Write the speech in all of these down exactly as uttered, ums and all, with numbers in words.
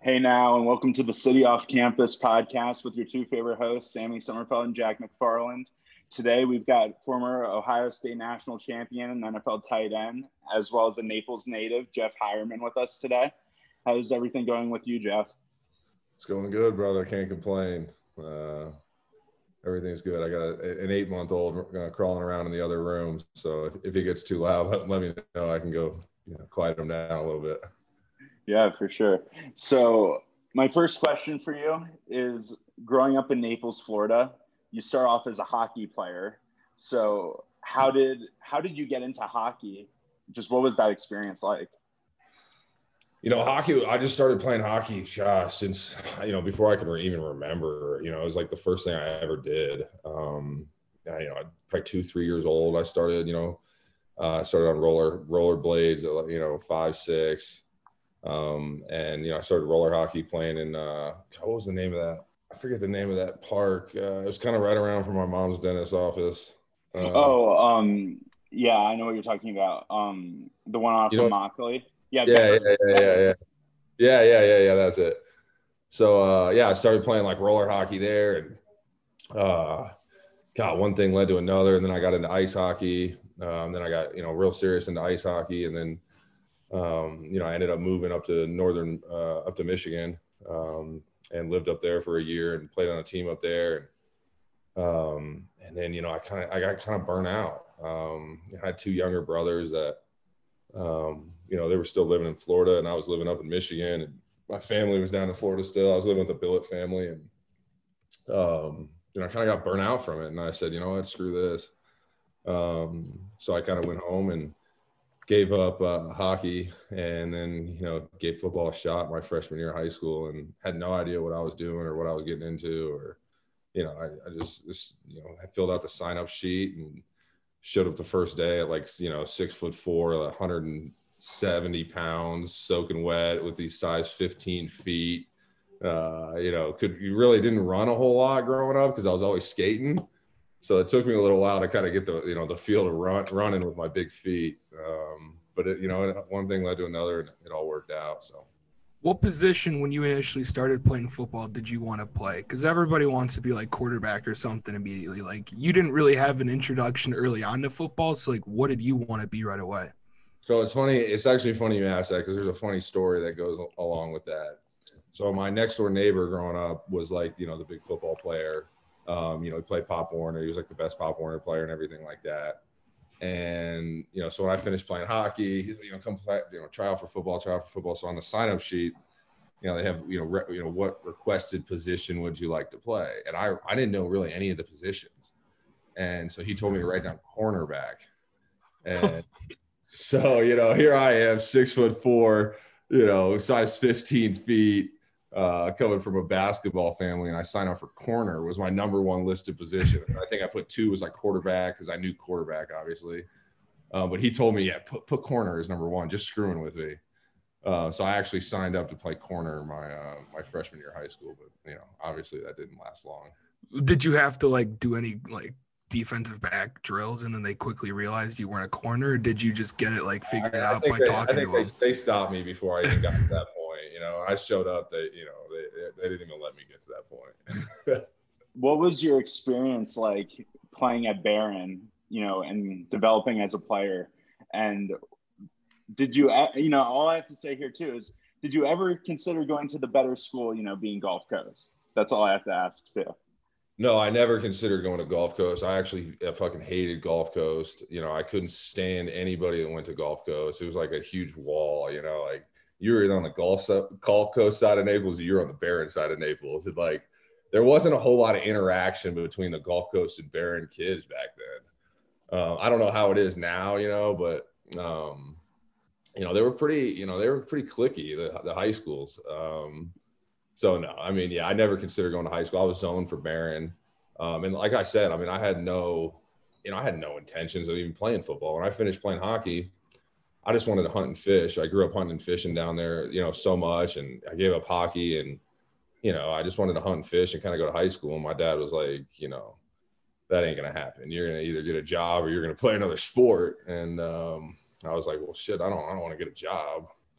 Hey now, and welcome to the City Off Campus podcast with your two favorite hosts, Sammy Sommerfeld and Jack McFarland. Today, we've got former Ohio State national champion and N F L tight end, as well as a Naples native, Jeff Hireman, with us today. How's everything going with you, Jeff? It's going good, brother. I can't complain. Uh, everything's good. I got a, an eight-month-old uh, crawling around in the other room, so if, if he gets too loud, let, let me know. I can go, you know, quiet him down a little bit. Yeah, for sure. So my first question for you is, growing up in Naples, Florida, you start off as a hockey player. So how did how did you get into hockey? Just what was that experience like? You know, hockey, I just started playing hockey uh, since, you know, before I could even remember. You know, it was like the first thing I ever did. Um, I, you know, probably two, three years old, I started, you know, uh, started on roller roller blades at, you know, five, six. Um, and, you know, I started roller hockey playing in, uh, what was the name of that? I forget the name of that park. Uh, it was kind of right around from my mom's dentist office. Uh, oh, um, yeah, I know what you're talking about. Um, the one off you of know, Mockley. Yeah, yeah, Veterans, yeah, yeah, yeah, yeah, yeah, yeah, yeah, yeah, that's it. So, uh, yeah, I started playing like roller hockey there, and uh, God, one thing led to another, and then I got into ice hockey. Um, then I got, you know, real serious into ice hockey, and then, um, you know, I ended up moving up to northern, uh, up to Michigan, um, and lived up there for a year and played on a team up there. Um, and then, you know, I kind of, I got kind of burnt out. Um, I had two younger brothers that, um, you know, they were still living in Florida, and I was living up in Michigan, and my family was down in Florida still. I was living with the Billet family, and, um, you know, I kind of got burnt out from it. And I said, you know what, screw this. Um, so I kind of went home and gave up uh, hockey, and then, you know, gave football a shot my freshman year of high school, and had no idea what I was doing or what I was getting into, or, you know, I, I just, just, you know, I filled out the sign up sheet and showed up the first day at like, you know, six foot four, one hundred seventy pounds, soaking wet with these size fifteen feet. Uh, you know, could, you really didn't run a whole lot growing up because I was always skating. So it took me a little while to kind of get the, you know, the feel to run running with my big feet. Um, but it, you know, one thing led to another, and it all worked out. So. What position, when you initially started playing football, did you want to play? Because everybody wants to be like quarterback or something immediately. Like, you didn't really have an introduction early on to football. So like, what did you want to be right away? So it's funny. It's actually funny you asked that, because there's a funny story that goes along with that. So my next door neighbor growing up was like, you know, the big football player. Um, you know, he played Pop Warner. He was like the best Pop Warner player and everything like that. And, you know, so when I finished playing hockey, you know, come play, you know, try out for football, try out for football. So on the sign-up sheet, you know, they have, you know, re, you know, what requested position would you like to play? And I, I didn't know really any of the positions. And so he told me to write down cornerback. And so, you know, here I am, six foot four, you know, size fifteen feet, uh, coming from a basketball family, and I signed up for corner. Was my number one listed position. And I think I put two was like quarterback, because I knew quarterback, obviously. Uh, but he told me, yeah, put, put corner as number one, just screwing with me. Uh, so I actually signed up to play corner my uh, my freshman year of high school, but, you know, obviously that didn't last long. Did you have to like do any like defensive back drills, and then they quickly realized you weren't a corner? Or did you just get it like figured I, I out by they, talking I think to they, them? They stopped me before I even got to that point. You know, I showed up, they, you know, they, they didn't even let me get to that point. What was your experience like playing at Barron, you know, and developing as a player? And did you, you know, all I have to say here too is, did you ever consider going to the better school, you know, being Gulf Coast? That's all I have to ask too. No, I never considered going to Gulf Coast. I actually I fucking hated Gulf Coast. You know, I couldn't stand anybody that went to Gulf Coast. It was like a huge wall, you know, like you were either on the Gulf, Gulf Coast side of Naples or you're on the Barron side of Naples. It, like, there wasn't a whole lot of interaction between the Gulf Coast and Barron kids back then. Um, I don't know how it is now, you know, but, um, you know, they were pretty, you know, they were pretty cliquey, the, the high schools. Um, so, no, I mean, yeah, I never considered going to high school. I was zoned for Barron. Um, and like I said, I mean, I had no, you know, I had no intentions of even playing football. When I finished playing hockey, I just wanted to hunt and fish. I grew up hunting and fishing down there, you know, so much. And I gave up hockey, and, you know, I just wanted to hunt and fish and kind of go to high school. And my dad was like, you know, that ain't going to happen. You're going to either get a job or you're going to play another sport. And um, I was like, well, shit, I don't, I don't want to get a job.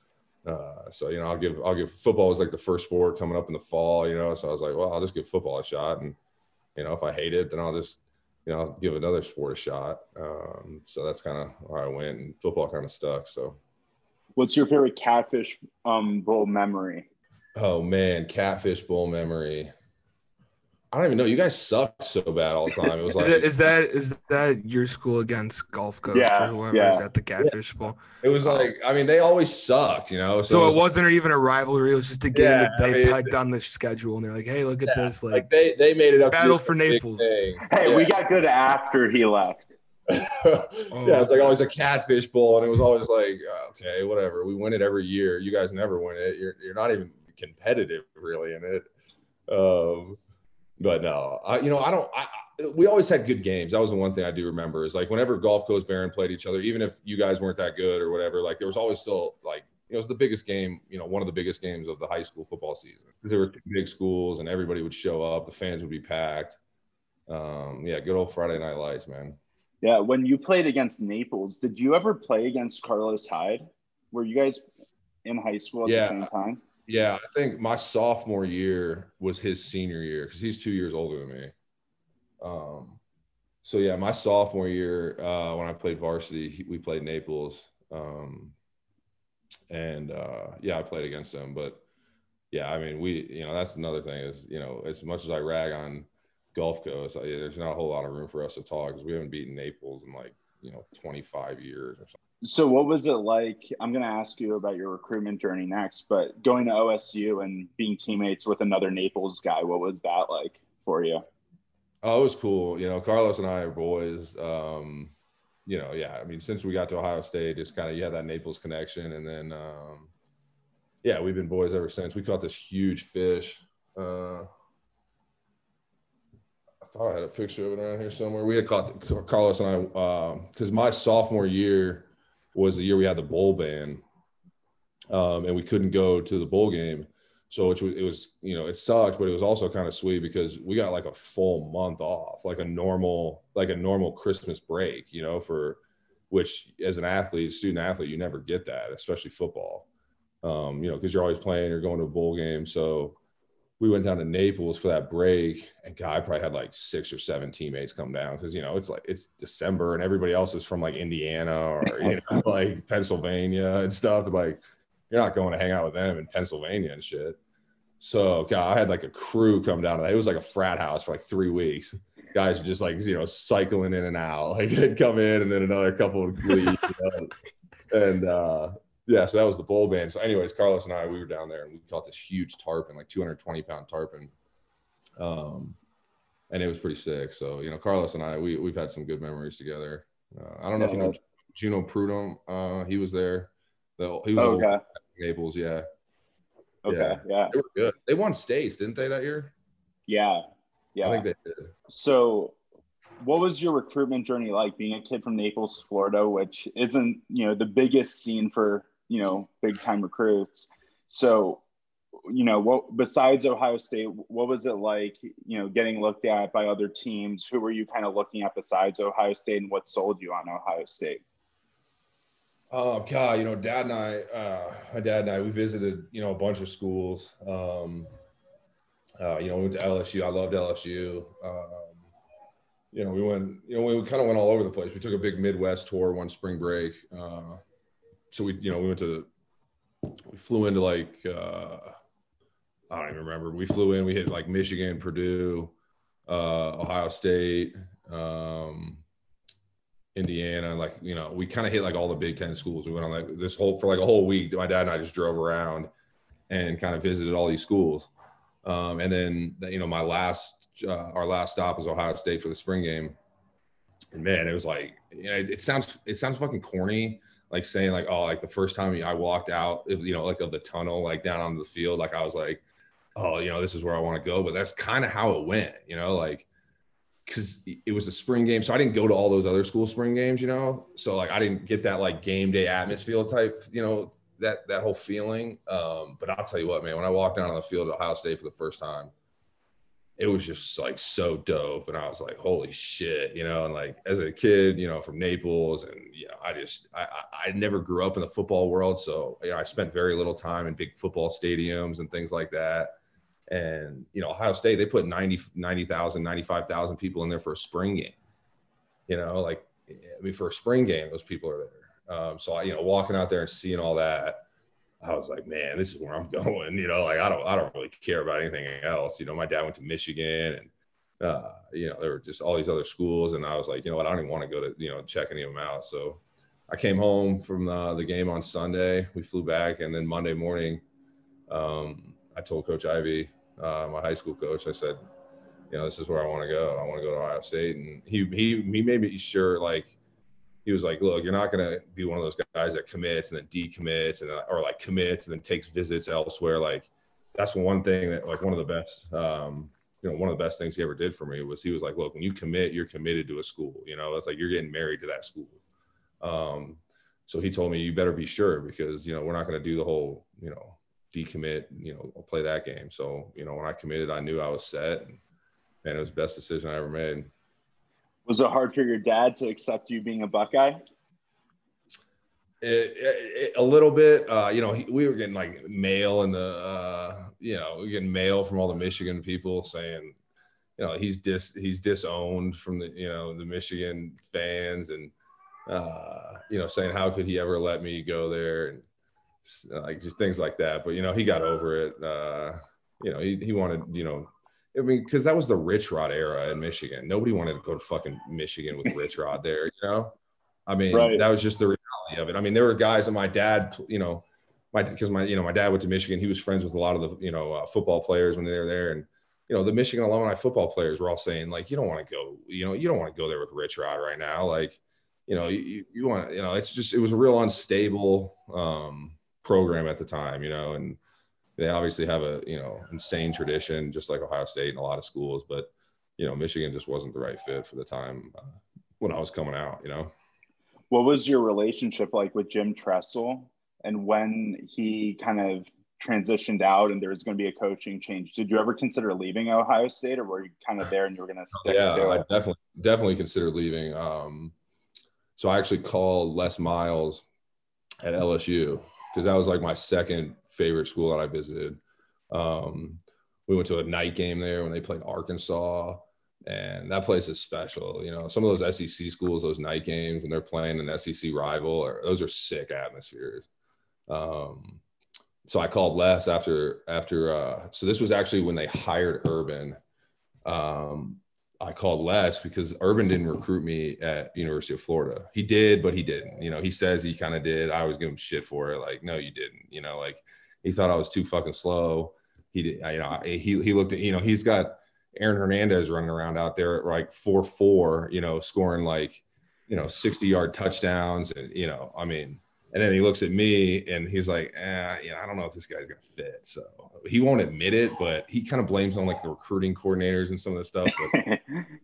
Uh, so, you know, I'll give, I'll give football was like the first sport coming up in the fall, you know, so I was like, well, I'll just give football a shot. And, you know, if I hate it, then I'll just, you know, I'll give another sport a shot. Um, so that's kind of where I went, and football kind of stuck. So what's your favorite Catfish um, Bowl memory? Oh man, Catfish Bowl memory. I don't even know. You guys sucked so bad all the time. It was like, is, it, is that is that your school against Gulf Coast Yeah, or whoever? yeah. Is that the Catfish Bowl? it was like, I mean, they always sucked, you know. So it, was, it wasn't even a rivalry. It was just a game Yeah, that they I mean, pegged on the schedule, and they're like, "Hey, look at Yeah, this!" Like, like they they made it up. to Battle be for a big Naples. thing. Hey, Yeah. we got good after he left. Yeah, it was like always a Catfish Bowl, and it was always like, okay, whatever. We win it every year. You guys never win it. You're you're not even competitive really in it. Um, but no, I you know I don't. I, I, we always had good games. That was the one thing I do remember is like whenever Gulf Coast Barron played each other, even if you guys weren't that good or whatever, like there was always still like you know, it was the biggest game, you know, one of the biggest games of the high school football season because there were two big schools and everybody would show up. The fans would be packed. Um, yeah, good old Friday Night Lights, man. Yeah, when you played against Naples, did you ever play against Carlos Hyde? Were you guys in high school at Yeah. the same time? Yeah, I think my sophomore year was his senior year because he's two years older than me. Um, so yeah, my sophomore year uh, when I played varsity, he, we played Naples, um, and uh, yeah, I played against him. But yeah, I mean, we, you know, that's another thing is, you know, as much as I rag on Gulf Coast, I, there's not a whole lot of room for us to talk because we haven't beaten Naples in like, you know, twenty-five years or something. So what was it like? I'm going to ask you about your recruitment journey next, but going to O S U and being teammates with another Naples guy, what was that like for you? Oh, it was cool. You know, Carlos and I are boys. Um, you know, yeah, I mean, since we got to Ohio State, just kind of, you had that Naples connection. And then, um, yeah, we've been boys ever since. We caught this huge fish. Uh, I thought I had a picture of it around here somewhere. We had caught Carlos and I, because um, my sophomore year was the year we had the bowl ban, um, and we couldn't go to the bowl game. So which was, it was, you know, it sucked, but it was also kind of sweet because we got like a full month off, like a normal, like a normal Christmas break, you know, for which as an athlete, student athlete, you never get that, especially football, um, you know, because you're always playing, you're going to a bowl game. So we went down to Naples for that break, and God, I probably had like six or seven teammates come down because, you know, it's like it's December and everybody else is from like Indiana or, you know, like Pennsylvania and stuff. And like, you're not going to hang out with them in Pennsylvania and shit. So, God, I had like a crew come down to that. It was like a frat house for like three weeks. Guys were just like, you know, cycling in and out. Like they'd come in and then another couple would leave. You know? And, uh, yeah, so that was the bowl ban. So anyways, Carlos and I, we were down there and we caught this huge tarpon, like two hundred twenty pound tarpon. Um, and it was pretty sick. So, you know, Carlos and I, we, we've had some good memories together. Uh, I don't know yeah. if you know Juno Prudhomme. Uh, he was there. The, he was oh, okay. Naples, yeah. Okay, yeah. yeah. They were good. They won states, didn't they, that year? Yeah, yeah. I think they did. So what was your recruitment journey like being a kid from Naples, Florida, which isn't, you know, the biggest scene for, you know, big time recruits. So, you know, what besides Ohio State, what was it like, you know, getting looked at by other teams? Who were you kind of looking at besides Ohio State, and what sold you on Ohio State? Oh, God, you know, dad and I, uh, my dad and I, we visited, you know, a bunch of schools. Um, uh, you know, we went to L S U. I loved L S U. Um, you know, we went, you know, we kind of went all over the place. We took a big Midwest tour one spring break. Uh, so we, you know, we went to, we flew into like, uh, I don't even remember. We flew in, we hit like Michigan, Purdue, uh, Ohio State, um, Indiana, like, you know, we kind of hit like all the Big Ten schools. We went on like this whole, for like a whole week. My dad and I just drove around and kind of visited all these schools. Um, and then, you know, my last, uh, our last stop was Ohio State for the spring game. And man, it was like, you know, it, it sounds, it sounds fucking corny, like saying like, oh, like the first time I walked out, you know, like of the tunnel, like down onto the field, like I was like, oh, you know, this is where I want to go. But that's kind of how it went, you know, like, because it was a spring game. So I didn't go to all those other school spring games, you know? So like, I didn't get that like game day atmosphere type, you know, that, that whole feeling. Um, but I'll tell you what, man, when I walked down on the field at Ohio State for the first time, it was just like so dope. And I was like, holy shit, you know, and like as a kid, you know, from Naples, and, you know, I just, I, I, I never grew up in the football world. So, you know, I spent very little time in big football stadiums and things like that. And, you know, Ohio State, they put ninety, ninety thousand, ninety-five thousand people in there for a spring game, you know, like, I mean, for a spring game, those people are there. Um, so I, you know, walking out there and seeing all that, I was like, man, this is where I'm going. You know, like I don't, I don't really care about anything else. You know, my dad went to Michigan, and uh, you know, there were just all these other schools, and I was like, you know what, I don't even want to go to, you know, check any of them out. So I came home from the, the game on Sunday. We flew back, and then Monday morning, um, I told Coach Ivey, uh, my high school coach, I said, you know, this is where I want to go. I want to go to Ohio State, and he he he made me sure, like. He was like, look, you're not going to be one of those guys that commits and then decommits, and or like commits and then takes visits elsewhere. Like that's one thing that, like, one of the best, um, you know, one of the best things he ever did for me was he was like, look, when you commit, you're committed to a school, you know, it's like you're getting married to that school. Um, so he told me, you better be sure, because, you know, we're not going to do the whole, you know, decommit, you know, I'll play that game. So, you know, when I committed, I knew I was set, and man, it was the best decision I ever made. Was it hard for your dad to accept you being a Buckeye? It, it, a little bit, uh, you know, he, we were getting like mail in the, uh, you know, we were getting mail from all the Michigan people saying, you know, he's dis, he's disowned from the, you know, the Michigan fans, and, uh, you know, saying how could he ever let me go there, and uh, like just things like that. But, you know, he got over it. Uh, you know, he, he wanted, you know, I mean, because that was the Rich Rod era in Michigan. Nobody wanted to go to fucking Michigan with Rich Rod there, you know? I mean, right. That was just the reality of it. I mean, there were guys that my dad, you know, my because my, you know, my dad went to Michigan. He was friends with a lot of the, you know, uh, football players when they were there. And, you know, the Michigan alumni football players were all saying, like, you don't want to go, you know, you don't want to go there with Rich Rod right now. Like, you know, you, you want to, you know, it's just, it was a real unstable um, program at the time, you know, and they obviously have a, you know, insane tradition, just like Ohio State and a lot of schools. But, you know, Michigan just wasn't the right fit for the time uh, when I was coming out, you know. What was your relationship like with Jim Tressel? And when he kind of transitioned out and there was going to be a coaching change, did you ever consider leaving Ohio State, or were you kind of there and you were going to stick yeah, to I it? definitely, definitely considered leaving. Um, so I actually called Les Miles at L S U, because that was like my second favorite school that I visited. Um, we went to a night game there when they played Arkansas, and that place is special. You know, some of those S E C schools, those night games when they're playing an S E C rival, or those are sick atmospheres. Um, so I called Les after, after, uh, so this was actually when they hired Urban. Um, I called Les because Urban didn't recruit me at University of Florida. He did, but he didn't. You know, he says he kind of did. I always give him shit for it. Like, no, you didn't. You know, like he thought I was too fucking slow. He did. You know, he he looked at. You know, he's got Aaron Hernandez running around out there at like four four. You know, scoring like, you know, sixty yard touchdowns, and you know, I mean. And then he looks at me and he's like, eh, you know, I don't know if this guy's going to fit. So he won't admit it, but he kind of blames on like the recruiting coordinators and some of the stuff. But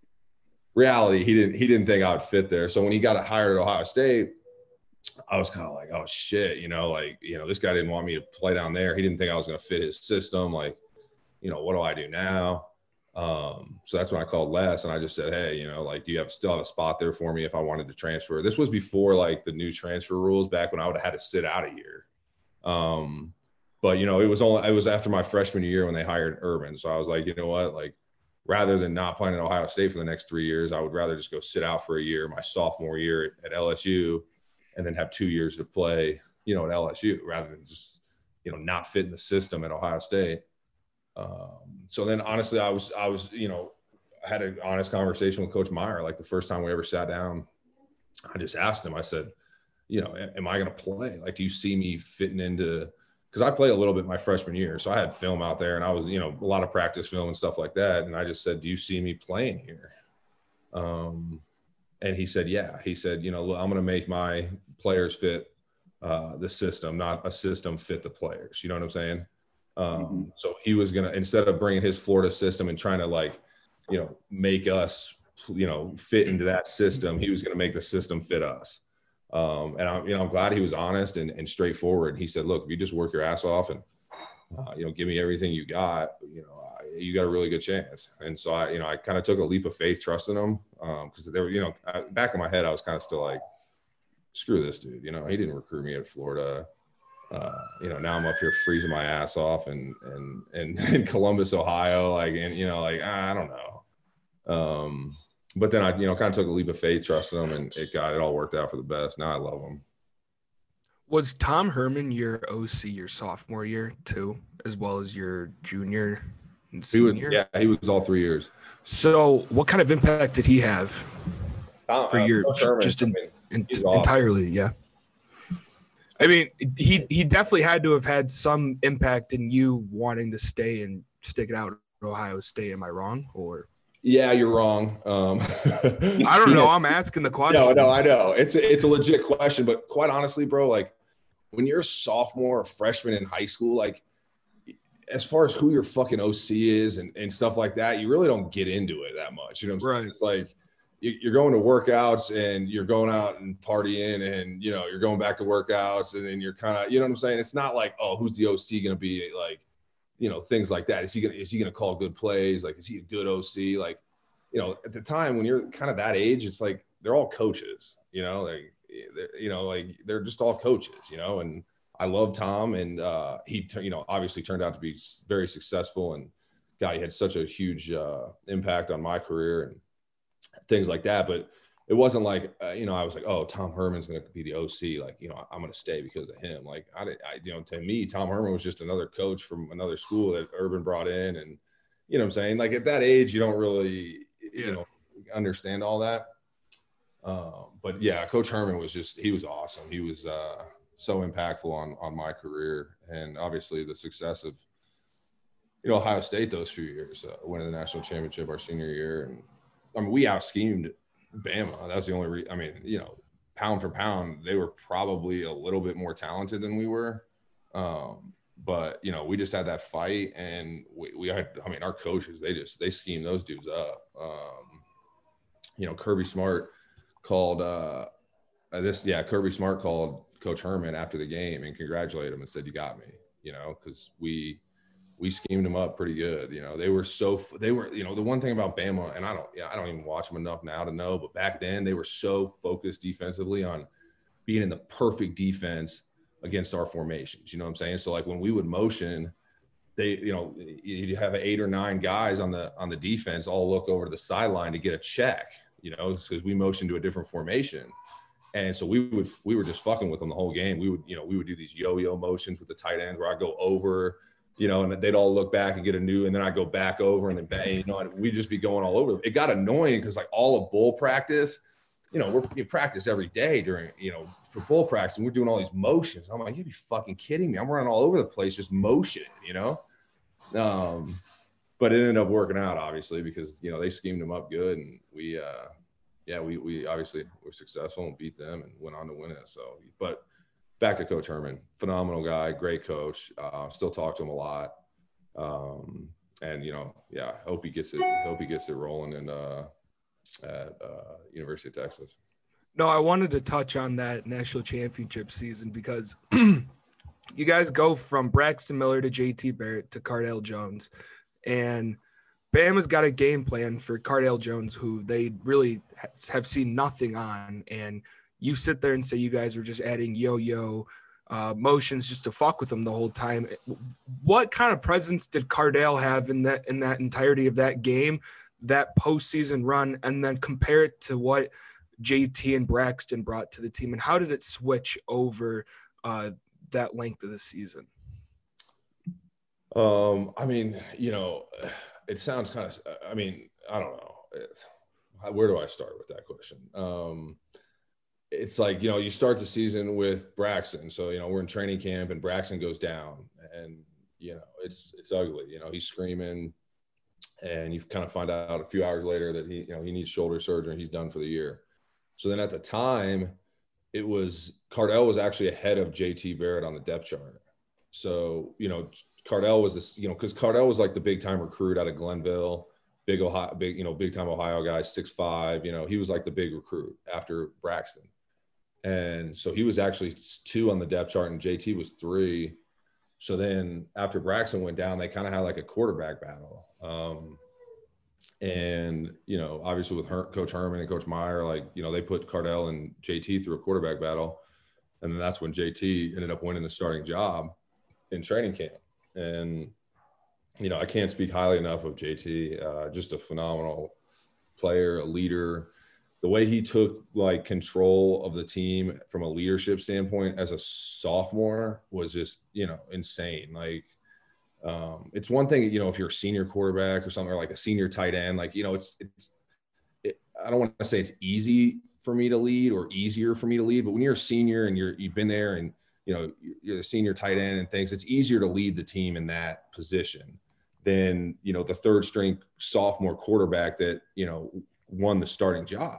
reality, he didn't, he didn't think I would fit there. So when he got hired at Ohio State, I was kind of like, oh shit, you know, like, you know, this guy didn't want me to play down there. He didn't think I was going to fit his system. Like, you know, what do I do now? Um, so that's when I called Les and I just said, hey, you know, like, do you have still have a spot there for me if I wanted to transfer? This was before like the new transfer rules, back when I would have had to sit out a year. Um, but you know, it was only, it was after my freshman year when they hired Urban. So I was like, you know what, like, rather than not playing at Ohio State for the next three years, I would rather just go sit out for a year, my sophomore year at L S U, and then have two years to play, you know, at L S U, rather than just, you know, not fit in the system at Ohio State. Um, so then honestly, I was, I was, you know, I had an honest conversation with Coach Meyer. Like the first time we ever sat down, I just asked him, I said, you know, am I going to play? Like, do you see me fitting into, cause I played a little bit my freshman year. So I had film out there and I was, you know, a lot of practice film and stuff like that. And I just said, do you see me playing here? Um, and he said, yeah, he said, you know, look, I'm going to make my players fit, uh, the system, not a system fit the players. You know what I'm saying? Um, mm-hmm. So he was going to, instead of bringing his Florida system and trying to like, you know, make us, you know, fit into that system, he was going to make the system fit us. Um, and I'm, you know, I'm glad he was honest and, and straightforward. He said, look, if you just work your ass off and, uh, you know, give me everything you got, you know, you got a really good chance. And so I, you know, I kind of took a leap of faith, trusting him. Um, cause they were, you know, I, back in my head, I was kind of still like, screw this dude. You know, he didn't recruit me at Florida. Uh, you know, now I'm up here freezing my ass off and, and, and in Columbus, Ohio, like, and, you know, like, I don't know. Um, but then I, you know, kind of took a leap of faith, trusting him, and it got, it all worked out for the best. Now I love him. Was Tom Herman your O C your sophomore year too, as well as your junior and senior? He was, yeah, he was all three years. So what kind of impact did he have for uh, your Herman, just in, I mean, in, awesome. entirely? Yeah. I mean, he, he definitely had to have had some impact in you wanting to stay and stick it out at Ohio State. Am I wrong? Or yeah, you're wrong. Um, I don't know. I'm asking the question. No, no, I know. It's a, it's a legit question, but quite honestly, bro, like when you're a sophomore or freshman in high school, like as far as who your fucking O C is and, and stuff like that, you really don't get into it that much. You know what I'm right. saying? It's like you, you're going to workouts and you're going out and partying and, you know, you're going back to workouts and then you're kind of, you know what I'm saying? It's not like, oh, who's the O C going to be, like, you know, things like that. Is he going to, is he going to call good plays? Like, is he a good O C? Like, you know, at the time when you're kind of that age, it's like, they're all coaches, you know, like, you know, like they're just all coaches, you know, and I love Tom, and uh, he, you know, obviously turned out to be very successful, and God, he had such a huge uh, impact on my career and things like that. But it wasn't like, uh, you know, I was like, oh, Tom Herman's going to be the O C. Like, you know, I'm going to stay because of him. Like, I, I, you know, to me, Tom Herman was just another coach from another school that Urban brought in. And, you know what I'm saying? Like at that age, you don't really, you know, understand all that. Um, but yeah, Coach Herman was just, he was awesome. He was uh, so impactful on, on my career, and obviously the success of, you know, Ohio State those few years, uh, winning the national championship our senior year. And I mean, we out schemed Bama. That's the only reason. I mean, you know, pound for pound, they were probably a little bit more talented than we were. Um, but you know, we just had that fight, and we, we had, I mean, our coaches, they just, they schemed those dudes up. Um, you know, Kirby Smart called uh, this, yeah, Kirby Smart called Coach Herman after the game and congratulated him and said, "You got me," you know, because we we schemed them up pretty good. You know, they were so they were, you know, the one thing about Bama, and I don't, yeah, I don't even watch them enough now to know, but back then they were so focused defensively on being in the perfect defense against our formations. You know what I'm saying? So like when we would motion, they, you know, you'd have eight or nine guys on the on the defense all look over to the sideline to get a check. You know, because we motioned to a different formation. And so we would, we were just fucking with them the whole game. We would, you know, we would do these yo-yo motions with the tight ends where I'd go over, you know, and they'd all look back and get a new, and then I'd go back over and then bang, you know, and we'd just be going all over. It got annoying because like all of bull practice, you know, we're, we practice every day during, you know, for bull practice, and we're doing all these motions. I'm like, you'd be fucking kidding me. I'm running all over the place, just motion, you know? Um, But it ended up working out, obviously, because, you know, they schemed them up good, and we, uh, yeah, we we obviously were successful and beat them and went on to win it. So, but back to Coach Herman, phenomenal guy, great coach. Uh, still talk to him a lot, um, and you know, yeah, hope he gets it. Hope he gets it rolling in uh, at uh, University of Texas. No, I wanted to touch on that national championship season because you guys go from Braxton Miller to J T Barrett to Cardale Jones. And Bama's got a game plan for Cardale Jones, who they really have seen nothing on. And you sit there and say you guys were just adding yo-yo uh, motions just to fuck with them the whole time. What kind of presence did Cardale have in that in that entirety of that game, that postseason run, and then compare it to what J T and Braxton brought to the team? And how did it switch over uh, that length of the season? Um, I mean, you know, it sounds kind of, I mean, I don't know. Where do I start with that question? Um, it's like, you know, you start the season with Braxton. So, you know, we're in training camp and Braxton goes down, and, you know, it's, it's ugly. You know, he's screaming, and you kind of find out a few hours later that he, you know, he needs shoulder surgery and he's done for the year. So then at the time it was, Cardale was actually ahead of J T Barrett on the depth chart. So, you know, Cardale was this, you know, because Cardale was like the big time recruit out of Glenville, big Ohio, big, you know, big time Ohio guy, six five, you know, he was like the big recruit after Braxton. And so he was actually two on the depth chart and J T was three. So then after Braxton went down, they kind of had like a quarterback battle. Um, and, you know, obviously with Her- Coach Herman and Coach Meyer, like, you know, they put Cardell and J T through a quarterback battle. And then that's when J T ended up winning the starting job in training camp. And, you know, I can't speak highly enough of J T, uh, just a phenomenal player, a leader. The way he took like control of the team from a leadership standpoint as a sophomore was just, you know, insane. Like, um, it's one thing, you know, if you're a senior quarterback or something, or like a senior tight end, like, you know, it's, it's, it, I don't want to say it's easy for me to lead or easier for me to lead, but when you're a senior and you're, you've been there and, you know, you're the senior tight end and things, it's easier to lead the team in that position than, you know, the third string sophomore quarterback that, you know, won the starting job.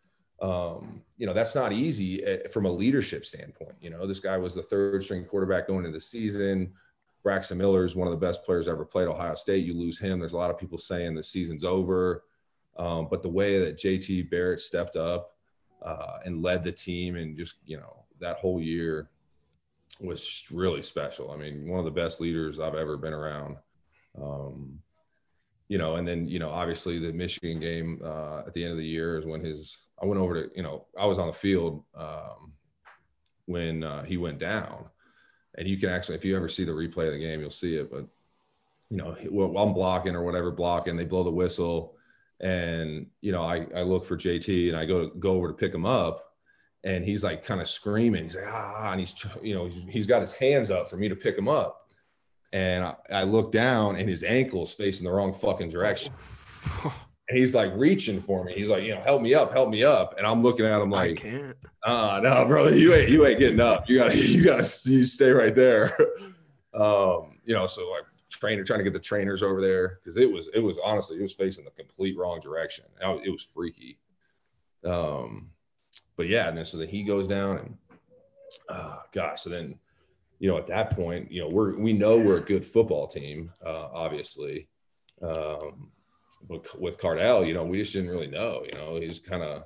Um, you know, that's not easy from a leadership standpoint. You know, this guy was the third string quarterback going into the season. Braxton Miller is one of the best players ever played at Ohio State. You lose him, there's a lot of people saying the season's over. Um, but the way that J T Barrett stepped up uh, and led the team and just, you know, that whole year was just really special. I mean, one of the best leaders I've ever been around. Um, you know, and then, you know, obviously the Michigan game uh, at the end of the year is when his – I went over to – you know, I was on the field um, when uh, he went down. And you can actually – if you ever see the replay of the game, you'll see it. But, you know, while I'm blocking or whatever, blocking, they blow the whistle. And, you know, I, I look for J T and I go to, go over to pick him up. And he's like kind of screaming. He's like, ah, and he's, you know, he's got his hands up for me to pick him up. And I, I look down and his ankle's facing the wrong fucking direction. And he's like reaching for me. He's like, you know, help me up, help me up. And I'm looking at him like, I can't. Ah, uh, no, brother, you ain't, you ain't getting up. You gotta, you gotta you stay right there. Um, you know, so like trainer trying to get the trainers over there because it was, it was honestly, it was facing the complete wrong direction. I, it was freaky. Um, but yeah, and then so then he goes down and, uh, gosh, so then, you know, at that point, you know, we're, we know we're a good football team, uh, obviously. Um, but with Cardell, you know, we just didn't really know, you know, he's kind of,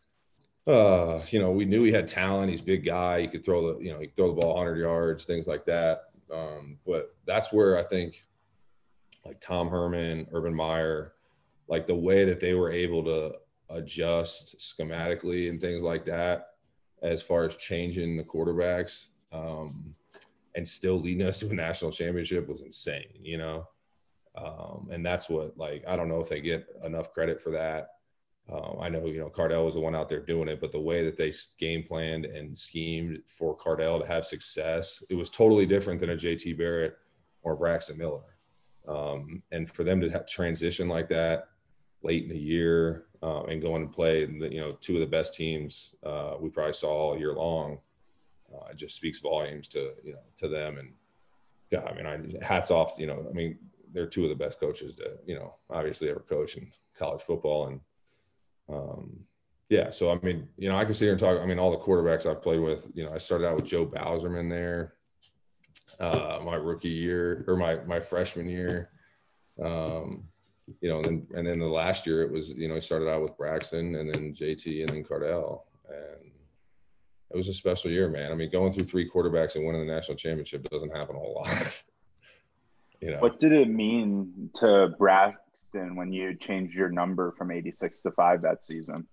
uh, you know, we knew he had talent. He's a big guy. He could throw the, you know, he could throw the ball one hundred yards, things like that. Um, but that's where I think like Tom Herman, Urban Meyer, like the way that they were able to adjust schematically and things like that, as far as changing the quarterbacks, um, and still leading us to a national championship was insane, you know? Um, and that's what, like, I don't know if they get enough credit for that. Um, I know, you know, Cardell was the one out there doing it, but the way that they game planned and schemed for Cardell to have success, it was totally different than a J T Barrett or Braxton Miller. Um, and for them to have transition like that late in the year uh, and go and play, you know, two of the best teams uh, we probably saw all year long, uh, it just speaks volumes to, you know, to them. And yeah, I mean, I, hats off, you know, I mean, they're two of the best coaches to, you know, obviously ever coach in college football. And um, yeah, so, I mean, you know, I can sit here and talk, I mean, all the quarterbacks I've played with, you know, I started out with Joe Bowserman there, uh, my rookie year or my, my freshman year. Um, you know, and then, and then the last year it was, you know, he started out with Braxton and then J T and then Cardell. And it was a special year, man. I mean, going through three quarterbacks and winning the national championship doesn't happen a whole lot. You know. What did it mean to Braxton when you changed your number from eighty-six to five that season?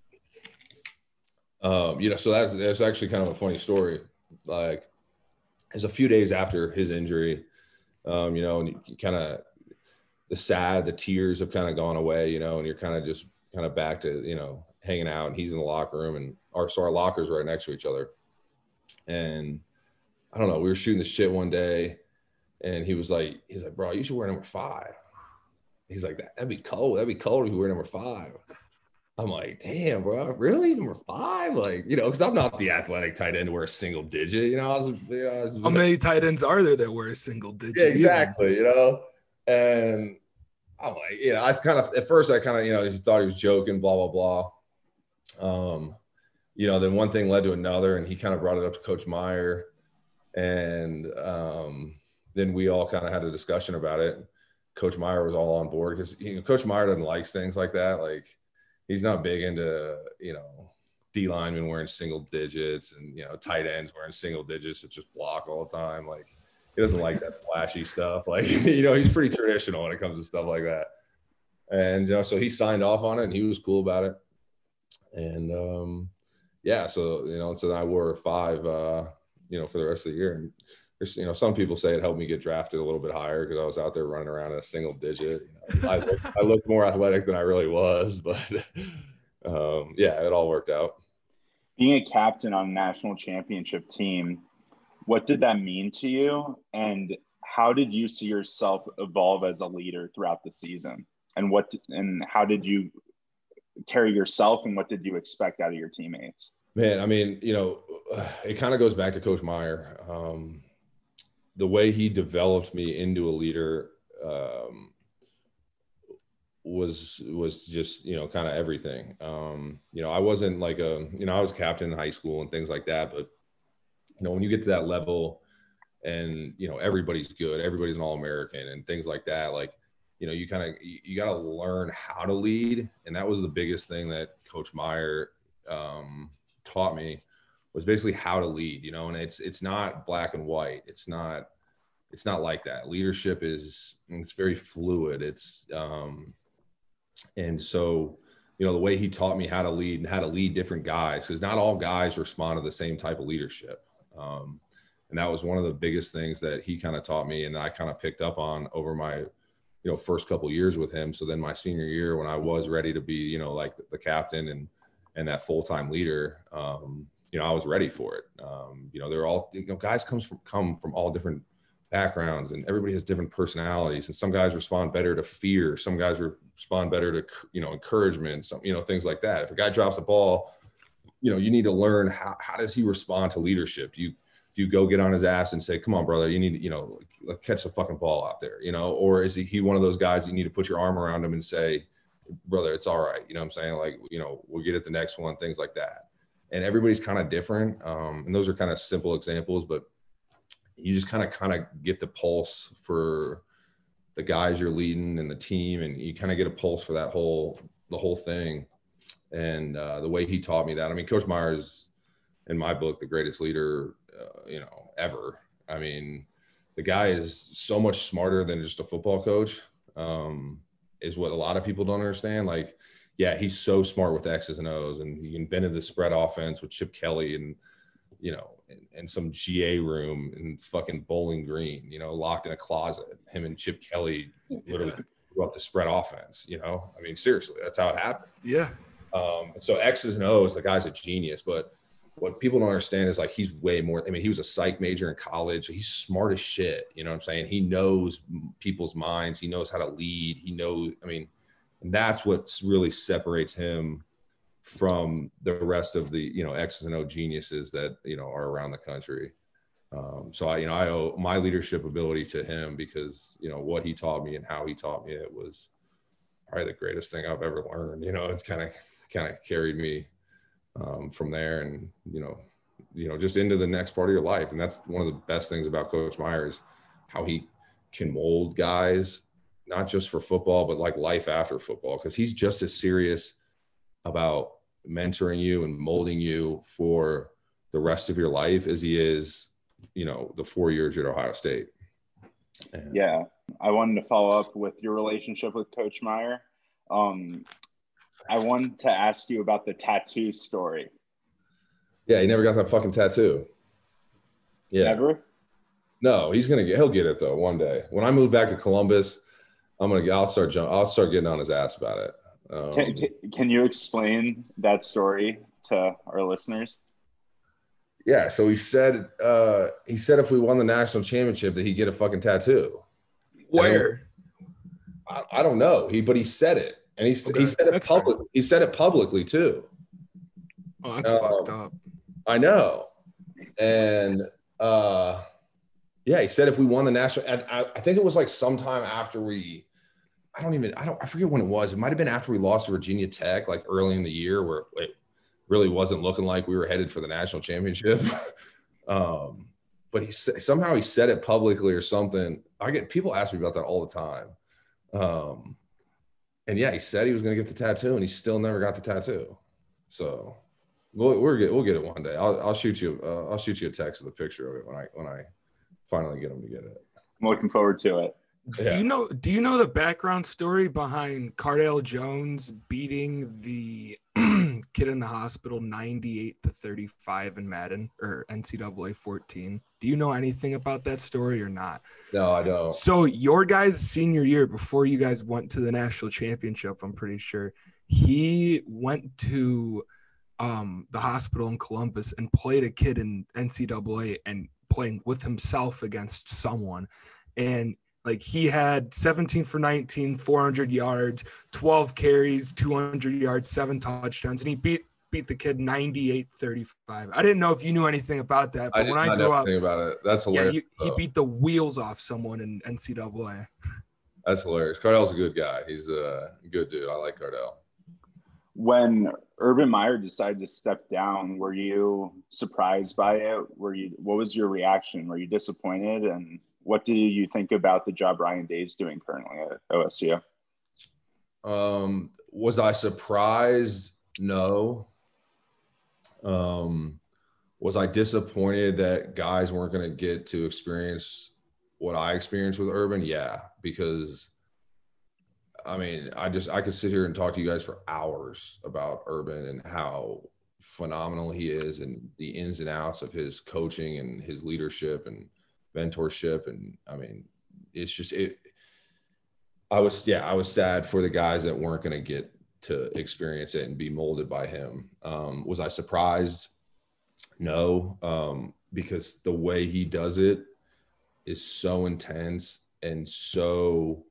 Um, you know, so that's, that's actually kind of a funny story. Like, it's a few days after his injury, um, you know, and you kind of, the sad, the tears have kind of gone away, you know, and you're kind of just kind of back to, you know, hanging out, and he's in the locker room, and our, so our lockers right next to each other. And I don't know, we were shooting the shit one day, and he was like, he's like, bro, you should wear number five. He's like, that'd be cold. That'd be cold if you wear number five. I'm like, damn, bro, really? Number five? Like, you know, because I'm not the athletic tight end to wear a single digit. You know, I was, you know, I was, how many tight ends are there that wear a single digit? Yeah, exactly. You know, and I'm like, you know, I kind of, at first I kind of, you know, just thought he was joking, blah, blah, blah. Um, you know, then one thing led to another, and he kind of brought it up to Coach Meyer. And um, then we all kind of had a discussion about it. Coach Meyer was all on board because, you know, Coach Meyer doesn't like things like that. Like, he's not big into, you know, D linemen wearing single digits and, you know, tight ends wearing single digits that just block all the time. Like, he doesn't like that flashy stuff. Like, you know, he's pretty traditional when it comes to stuff like that. And, you know, so he signed off on it and he was cool about it. And, um, yeah, so, you know, so then I wore five, uh, you know, for the rest of the year. And there's, you know, some people say it helped me get drafted a little bit higher because I was out there running around in a single digit. You know, I, looked, I looked more athletic than I really was, but, um, yeah, it all worked out. Being a captain on a national championship team, what did that mean to you? And how did you see yourself evolve as a leader throughout the season? And what, and how did you carry yourself, and what did you expect out of your teammates? Man, I mean, you know, it kind of goes back to Coach Meyer. Um, the way he developed me into a leader um, was was just, you know, kind of everything. Um, you know, I wasn't like a, you know, I was a captain in high school and things like that. But, you know, when you get to that level and, you know, everybody's good, everybody's an All-American and things like that, like, you know, you kind of, you, you got to learn how to lead. And that was the biggest thing that Coach Meyer um, taught me, was basically how to lead, you know, and it's, it's not black and white. It's not, it's not like that. Leadership is, it's very fluid. It's, um, and so, you know, the way he taught me how to lead and how to lead different guys, because not all guys respond to the same type of leadership. Um, and that was one of the biggest things that he kind of taught me, and I kind of picked up on over my, you know, first couple of years with him. So then my senior year, when I was ready to be, you know, like the captain and, and that full-time leader, um, you know, I was ready for it. Um, you know, they're all, you know, guys comes from, come from all different backgrounds, and everybody has different personalities. And some guys respond better to fear. Some guys respond better to, you know, encouragement, some, you know, things like that. If a guy drops a ball, you know, you need to learn how, how does he respond to leadership? Do you, do you go get on his ass and say, come on, brother, you need to, you know, like, catch the fucking ball out there, you know? Or is he, he one of those guys that you need to put your arm around him and say, brother, it's all right. You know what I'm saying? Like, you know, we'll get at the next one, things like that. And everybody's kind of different. Um, and those are kind of simple examples, but you just kind of, kind of get the pulse for the guys you're leading and the team. And you kind of get a pulse for that whole, the whole thing. And uh, the way he taught me that, I mean, Coach Meyer is, in my book, the greatest leader, uh, you know, ever. I mean, the guy is so much smarter than just a football coach, um, is what a lot of people don't understand. Like, yeah, he's so smart with X's and O's, and he invented the spread offense with Chip Kelly and, you know, and, and some G A room in fucking Bowling Green, you know, locked in a closet. Him and Chip Kelly literally grew up the spread offense, you know? I mean, seriously, that's how it happened. Yeah. Um, so X's and O's, the guy's a genius, but what people don't understand is, like, he's way more. I mean, he was a psych major in college. He's smart as shit. You know what I'm saying? He knows people's minds. He knows how to lead. He knows, I mean, and that's what really separates him from the rest of the, you know, X's and O geniuses that, you know, are around the country. Um, so I, you know, I owe my leadership ability to him because, you know, what he taught me and how he taught me, it was probably the greatest thing I've ever learned. You know, it's kind of, kind of carried me um, from there, and, you know, you know, just into the next part of your life. And that's one of the best things about Coach Meyer is how he can mold guys, not just for football, but like life after football. Cause he's just as serious about mentoring you and molding you for the rest of your life as he is, you know, the four years at Ohio State. And yeah. I wanted to follow up with your relationship with Coach Meyer. Um, I wanted to ask you about the tattoo story. Yeah, he never got that fucking tattoo. Yeah. Never? No, he's gonna get. He'll get it though one day. When I move back to Columbus, I'm gonna. I'll start. Jump, I'll start getting on his ass about it. Um, can, can, can you explain that story to our listeners? Yeah. So he said. Uh, he said if we won the national championship, that he'd get a fucking tattoo. Where? I, I don't know. He, but he said it. And he, okay. he said it publicly. He said it publicly too. Oh, that's um, fucked up. I know. And uh, yeah, he said if we won the national, I, I think it was like sometime after we, I don't even, I don't, I forget when it was. It might've been after we lost to Virginia Tech, like early in the year, where it really wasn't looking like we were headed for the national championship. um, but he somehow he said it publicly or something. I get people ask me about that all the time. Um, And yeah, he said he was going to get the tattoo, and he still never got the tattoo. So we'll we'll get we'll get it one day. I'll I'll shoot you uh, I'll shoot you a text of the picture of it when I when I finally get him to get it. I'm looking forward to it. Do you know do you know the background story behind Cardale Jones beating the kid in the hospital ninety-eight to thirty-five in Madden or N C double A fourteen? Do you know anything about that story or not? No, I don't. So your guys' senior year, before you guys went to the national championship, I'm pretty sure, he went to um, the hospital in Columbus and played a kid in N C double A and playing with himself against someone. And like he had seventeen for nineteen, four hundred yards, twelve carries, two hundred yards, seven touchdowns, and he beat beat the kid ninety-eight thirty-five. I didn't know if you knew anything about that, but I when I grew grew up, about it. That's hilarious. Yeah, he, he beat the wheels off someone in N C double A. That's hilarious. Cardale's a good guy. He's a good dude. I like Cardale. When Urban Meyer decided to step down, were you surprised by it? Were you? What was your reaction? Were you disappointed? And what do you think about the job Ryan Day's doing currently at O S U? Um, was I surprised? No. Um, was I disappointed that guys weren't going to get to experience what I experienced with Urban? Yeah, because I mean, I just I could sit here and talk to you guys for hours about Urban and how phenomenal he is and the ins and outs of his coaching and his leadership and mentorship. And I mean, it's just it. I was yeah, I was sad for the guys that weren't going to get to experience it and be molded by him. Um, was I surprised? No, um, because the way he does it is so intense and so.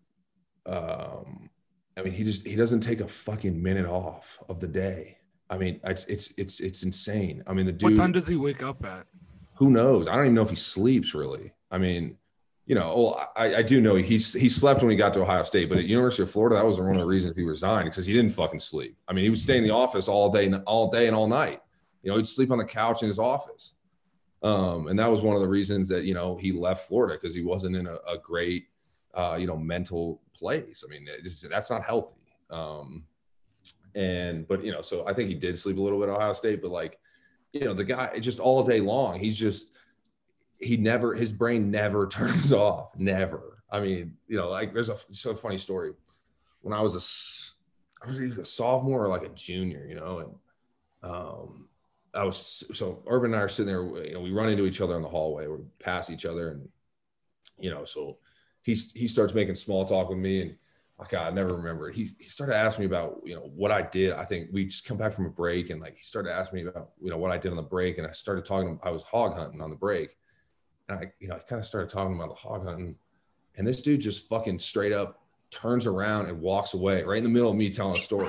Um, I mean, he just he doesn't take a fucking minute off of the day. I mean, it's it's it's it's insane. I mean, the dude. What time does he wake up at? Who knows? I don't even know if he sleeps really. I mean, you know, well, I, I do know he's he slept when he got to Ohio State, but at University of Florida, that was one of the reasons he resigned because he didn't fucking sleep. I mean, he would stay in the office all day, all day and all night. You know, he'd sleep on the couch in his office, um, and that was one of the reasons that you know he left Florida because he wasn't in a, a great, uh, you know, mental place. I mean, it's, that's not healthy. Um, and but you know, so I think he did sleep a little bit at Ohio State, but like, you know, the guy just all day long, he's just. He never, his brain never turns off. Never. I mean, you know, like there's a so funny story. When I was a, I was either a sophomore or like a junior, you know, and um, I was, so Urban and I are sitting there, you know, we run into each other in the hallway, we pass each other and, you know, so he's, he starts making small talk with me and oh God, I never remember it. He, he started asking me about, you know, what I did. I think we just come back from a break and like, he started asking me about, you know, what I did on the break. And I started talking, I was hog hunting on the break. And I, you know, I kind of started talking about the hog hunting, and this dude just fucking straight up turns around and walks away right in the middle of me telling a story.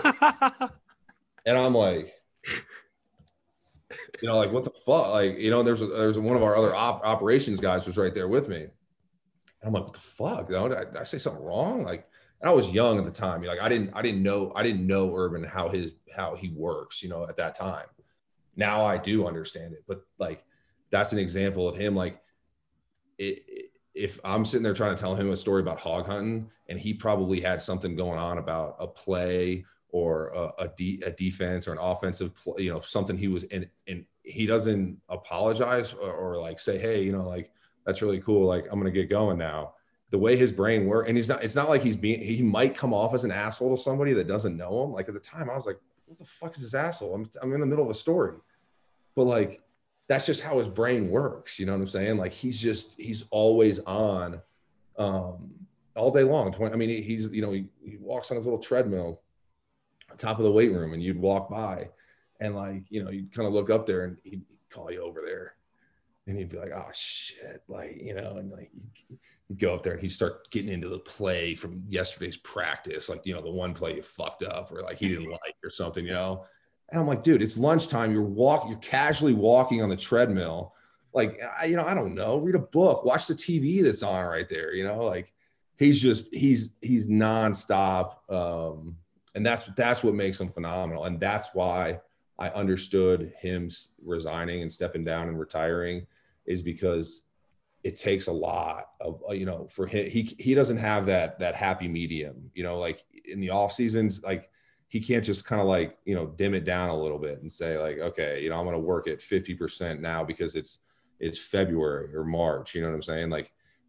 And I'm like, you know, like what the fuck? Like, you know, there's a, there's one of our other op- operations guys was right there with me. And I'm like, what the fuck? You know, did I, did I say something wrong? Like, and I was young at the time. You know, like I didn't, I didn't know, I didn't know Urban how his, how he works. You know, at that time. Now I do understand it, but like, that's an example of him like. It, if I'm sitting there trying to tell him a story about hog hunting and he probably had something going on about a play or a, a, de, a defense or an offensive play, you know, something he was in, and he doesn't apologize or, or like say, hey, you know, like, that's really cool. Like, I'm going to get going now. The way his brain works. And he's not, it's not like he's being, he might come off as an asshole to somebody that doesn't know him. Like at the time I was like, what the fuck is this asshole? I'm, I'm in the middle of a story, but like, that's just how his brain works. You know what I'm saying? Like he's just, he's always on um, all day long. I mean, he's, you know, he, he walks on his little treadmill on top of the weight room and you'd walk by and like, you know, you'd kind of look up there and he'd call you over there and he'd be like, oh shit. Like, you know, and like you'd go up there and he'd start getting into the play from yesterday's practice. Like, you know, the one play you fucked up or like he didn't like or something, you know? And I'm like, dude, it's lunchtime. You're walking, you're casually walking on the treadmill. Like, I, you know, I don't know, read a book, watch the T V that's on right there. You know, like he's just, he's, he's nonstop. Um, and that's, that's what makes him phenomenal. And that's why I understood him resigning and stepping down and retiring is because it takes a lot of, you know, for him, he, he doesn't have that, that happy medium, you know, like in the off seasons, like, he can't just kind of like, you know, dim it down a little bit and say like, okay, you know, I'm going to work at fifty percent now because it's, it's February or March, you know what I'm saying? Like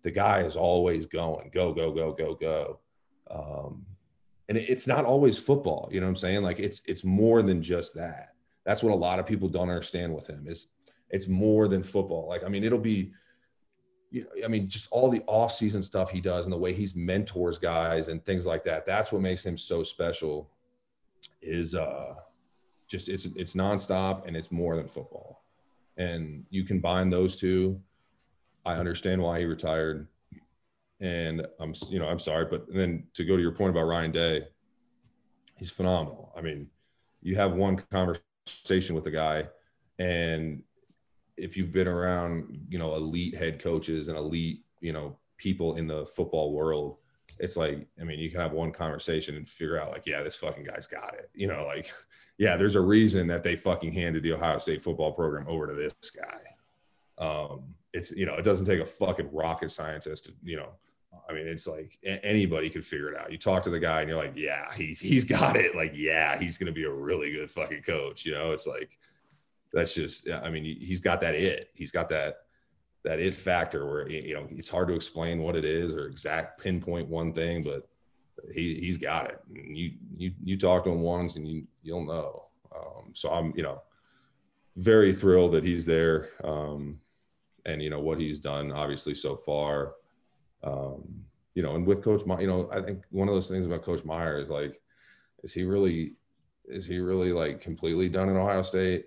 the guy is always going, go, go, go, go, go. Um, and it, it's not always football. You know what I'm saying? Like it's, it's more than just that. That's what a lot of people don't understand with him is it's more than football. Like, I mean, it'll be, you know, I mean, just all the off-season stuff he does and the way he's mentors guys and things like that. That's what makes him so special is uh, just it's it's nonstop and it's more than football. And you combine those two, I understand why he retired. And I'm, you know, I'm sorry, but then to go to your point about Ryan Day, he's phenomenal. I mean, you have one conversation with the guy, and if you've been around, you know, elite head coaches and elite, you know, people in the football world, it's like, I mean, you can have one conversation and figure out like, yeah, this fucking guy's got it. You know, like, yeah, there's a reason that they fucking handed the Ohio State football program over to this guy. Um, it's, you know, it doesn't take a fucking rocket scientist to, you know, I mean, it's like anybody could figure it out. You talk to the guy and you're like, yeah, he, he's got it. Like, yeah, he's going to be a really good fucking coach. You know, it's like, that's just, I mean, he's got that it. He's got that that it factor where, you know, it's hard to explain what it is or exact pinpoint one thing, but he he's got it. And you you you talk to him once and you you'll know. Um, so I'm, you know, very thrilled that he's there, um, and you know what he's done obviously so far. Um, you know, and with Coach Meyer, you know, I think one of those things about Coach Meyer is like, is he really is he really like completely done in Ohio State?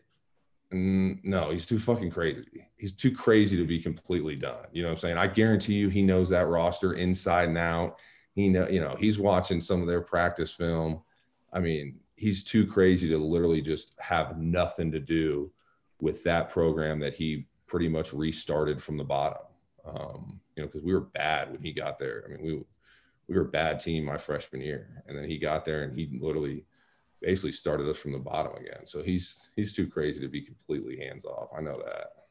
No, he's too fucking crazy. He's too crazy to be completely done. You know what I'm saying? I guarantee you he knows that roster inside and out. He know, you know, he's watching some of their practice film. I mean, he's too crazy to literally just have nothing to do with that program that he pretty much restarted from the bottom. Um, you know, because we were bad when he got there. I mean, we we were a bad team my freshman year. And then he got there and he literally basically started us from the bottom again. So he's he's too crazy to be completely hands off. I know that.